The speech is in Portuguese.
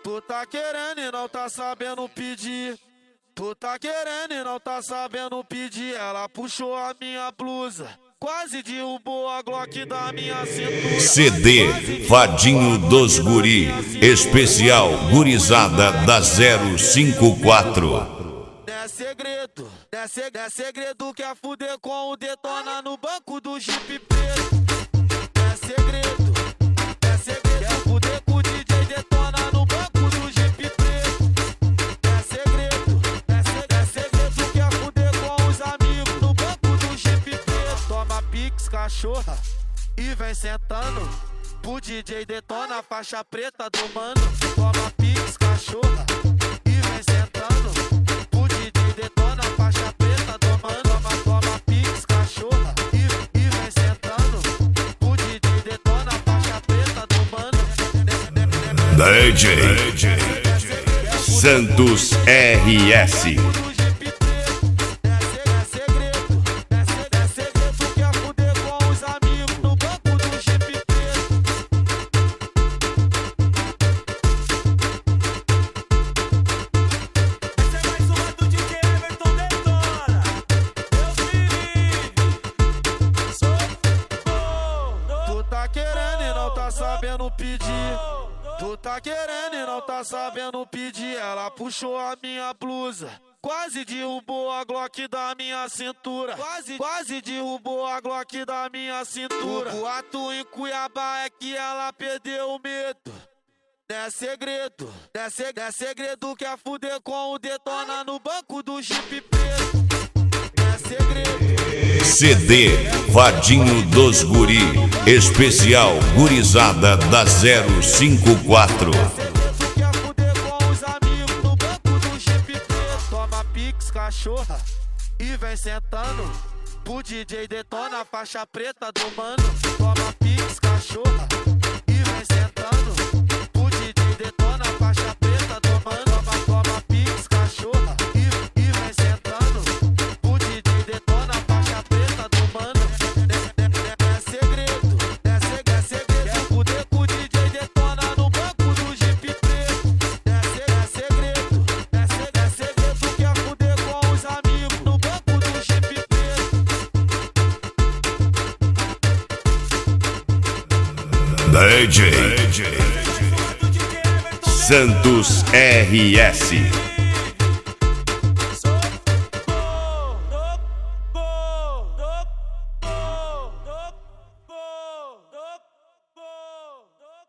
Tu tá querendo e não tá sabendo pedir. Tu tá querendo e não tá sabendo pedir. Ela puxou a minha blusa, quase derrubou a Glock da minha cintura. CD Vadinho dos Guri, especial gurizada da 054. É segredo, é segredo, quer fuder com o Detona no banco do Jeep preto. É segredo, quer fuder com o DJ Detona no banco do Jeep preto. É segredo, quer fuder com os amigos no banco do Jeep preto. Toma pix, cachorra, e vem sentando pro DJ Detona, faixa preta do mano. Toma pix, cachorra, e vem sentando. DJ Santos RS. Tu tá querendo e não tá sabendo pedir. Tu tá querendo e não tá sabendo pedir. Ela puxou a minha blusa, quase derrubou a Glock da minha cintura. Quase derrubou a Glock da minha cintura. O boato em Cuiabá é que ela perdeu o medo. É segredo, é segredo, quer fuder com o Detona no banco do Jeep preto. É segredo. CD Vadinho dos Guri, especial gurizada da 054. Quer fuder com os amigos no banco do Jeep preto. Toma pix, cachorra, e vem sentando pro DJ Detona, faixa preta do mano. Toma pix, cachorra, e vem sentando pro DJ Detona, faixa preta do mano. Toma pix, cachorra, e vem sentando pro DJ Detona, faixa preta do mano. É segredo, quer fuder com o DJ Detona no banco do Jeep preto. É segredo, quer fuder com os amigos no banco do Jeep preto. DJ Santos RS.